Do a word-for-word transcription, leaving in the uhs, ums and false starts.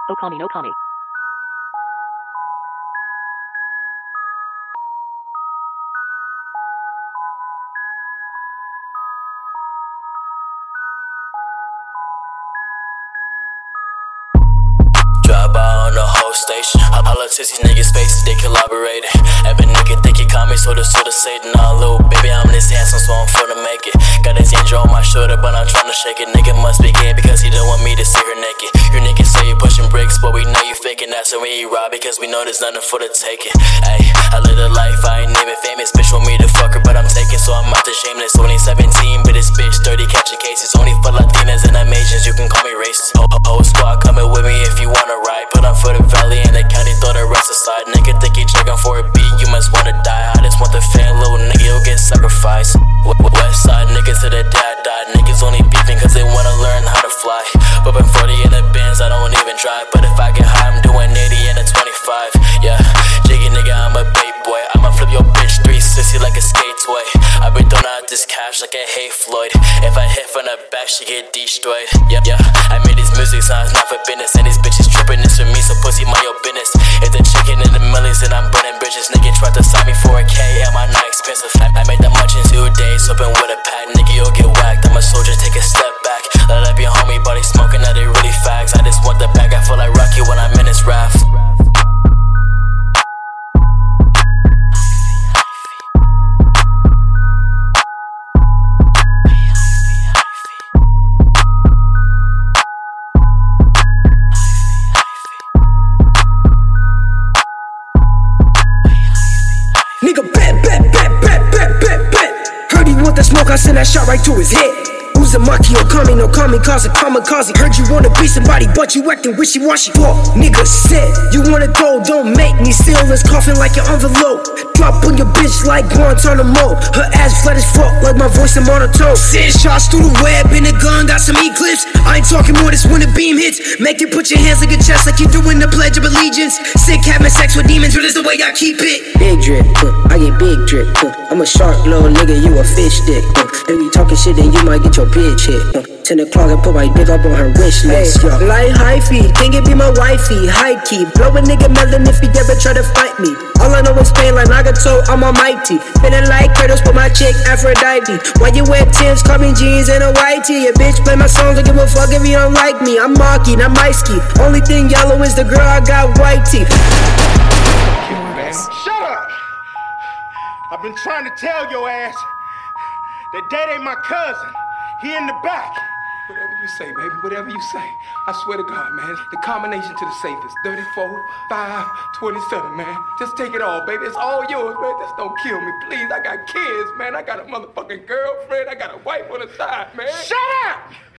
Okami no Kami. Drive by on the whole station. I holla to these niggas' faces, they collaborated. Every nigga think he caught me, so the sort of Satan. Nah, little baby, I'm this handsome, so I'm finna make it. Got this angel on my shoulder, but I'm tryna shake it. Nigga must be gay because he don't want me to see her naked. Your niggas say you pushing bricks, but we know you faking. That's when we ride because we know there's nothing for the taking. Ayy, I live a life, I ain't even famous. Bitch want me to fuck her, but I'm taking, so I'm out to shameless. Only seventeen, but this bitch thirty catching cases. Only for Latinas and Asians, you can call me racist. Whole, whole squad coming with me if you wanna ride. Put on for the valley and the county, throw the rest aside. Nigga think he checking for a beat, you must wanna die. I just want the fan, little nigga, you'll get sacrificed. West side niggas to the dad died. Niggas only beefing cause they wanna learn how to fly. Bumpin' forty in the Benz, I don't even drive. But if I get high, I'm doing eighty in a twenty-five. Yeah, jiggy nigga, I'm a bait boy. I'ma flip your bitch three sixty like a skate toy. I been throwing out this cash like a Hey Floyd. If I hit from the back, she get destroyed. Yeah, yeah, I made these music songs not for business. And these bitches trippin', this for me, so pussy mind your business. If the chicken in the millions, then I'm burning bridges. Nigga tried to sign me for a K, am I not expensive? I made that much in two days, hoping with a pack. Nigga, you'll get whacked. I'm a soldier, take a step back. Let up your homie, body smoking, that they really facts. I just want the bag, I feel like Rocky when I'm in this raft. Nigga, bet, bet, bet, bet, bet, bet, bet. Heard he want the smoke, I send that shot right to his head. Uzumaki, Okami, no kamikaze, kamikaze. Heard you wanna be somebody, but you acting wishy-washy. Fuck, nigga said, you wanna go, don't make me seal this coffin like an envelope. Drop on your bitch like Guantanamo. Her ass flat as fuck, like my voice in monotone. Send shots through the web in a gun, got some eclipse. I ain't talking more, this when the beam hits. Make it put your hands like a chest, like you doing the Pledge of Allegiance. Sick having sex with demons, but it's the way I keep it. Big drip, huh, I get big drip, huh. I'm a shark little nigga, you a fish stick, huh. If you talking shit, then you might get your bitch hit, huh. Ten o'clock, I put my dick up on her wish list, hey, yo. Like hyphy, think it be my wifey, high key. Blow a nigga melon if he ever try to fight me. All I know is pain like Nagato, I'm almighty. Feeling like Kratos, but my chick Aphrodite. Why you wear Tim's, carbon jeans, and a white tee? Your bitch play my songs, don't give a fuck if you don't like me. I'm Maki, not my ski. Only thing yellow is the girl, I got white teeth. Man, shut up! I've been trying to tell your ass that that ain't my cousin. He in the back. Whatever you say, baby, whatever you say. I swear to God, man, the combination to the safe is thirty-four, five, twenty-seven, man. Just take it all, baby. It's all yours, man. Just don't kill me, please. I got kids, man. I got a motherfucking girlfriend. I got a wife on the side, man. Shut up!